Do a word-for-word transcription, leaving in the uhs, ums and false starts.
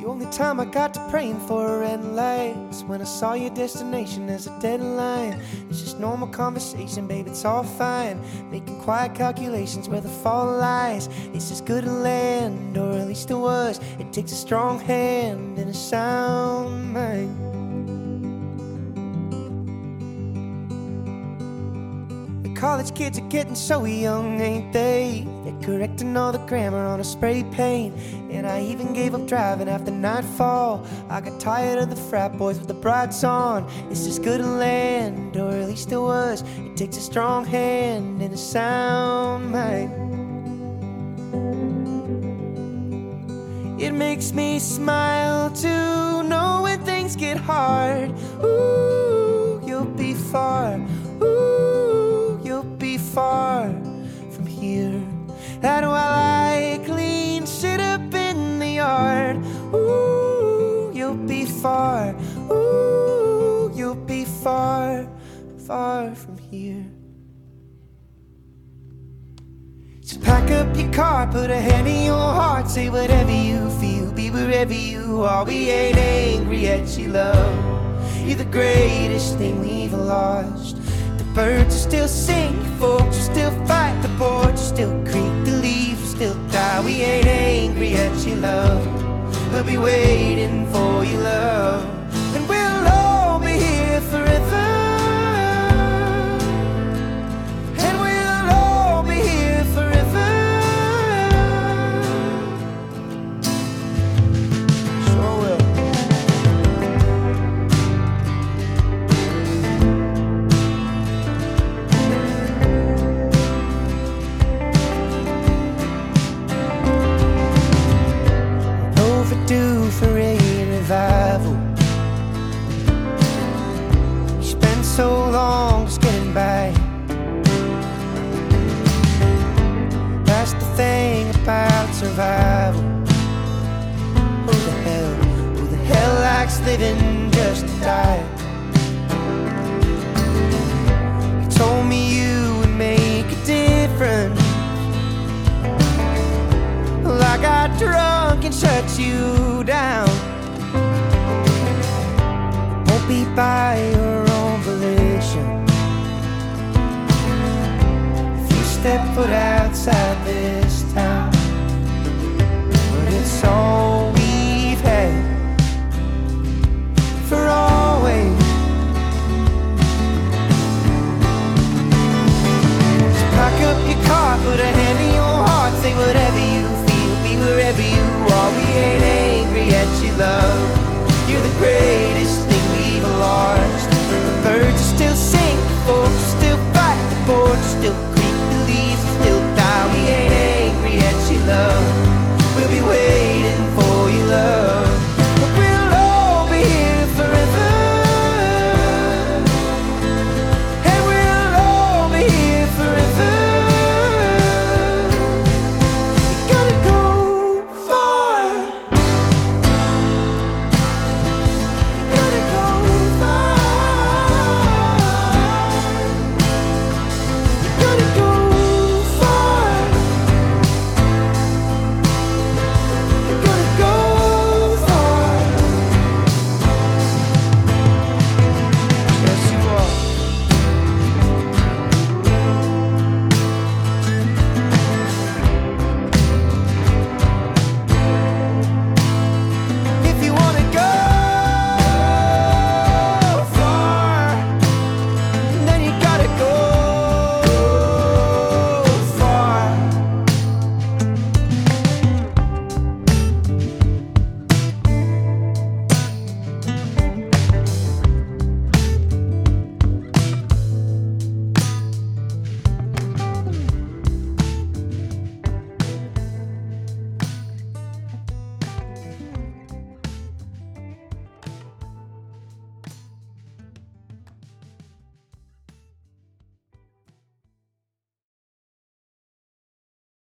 The only time I got to praying for a red light was when I saw your destination as a deadline. It's just normal conversation, babe, it's all fine. Making quiet calculations where the fall lies. It's as good a land, or at least it was. It takes a strong hand and a sound mind. College kids are getting so young, ain't they? They're correcting all the grammar on a spray paint. And I even gave up driving after nightfall. I got tired of the frat boys with the brights on. It's as good a land, or at least it was. It takes a strong hand and a sound mind. It makes me smile to know when things get hard. Ooh, you'll be far. Ooh, you'll be far from here. And while I clean shit up in the yard, ooh, you'll be far. Ooh, you'll be far, far from here. So pack up your car, put a hand in your heart, say whatever you feel, be wherever you are. We ain't angry at you, love. You're the greatest thing we've lost. The birds will still sing, folks will still fight, the porch will still creak, the leaves will still die. We ain't angry at you, love. We'll be waiting for you, love. And we'll all be here forever. And we'll all be here forever. Sure will. Overdue for a revival. You spent so long just getting by. That's the thing about survival. Who the hell, who the hell likes living just to die? You told me you would make a difference. Well, I got drunk and shut you down. It won't be by your own volition. If you step foot outside this town, but it's all we've had for always. So pack up your car, put a hand in your heart, say whatever you feel, be wherever you are. We ain't angry at you, love.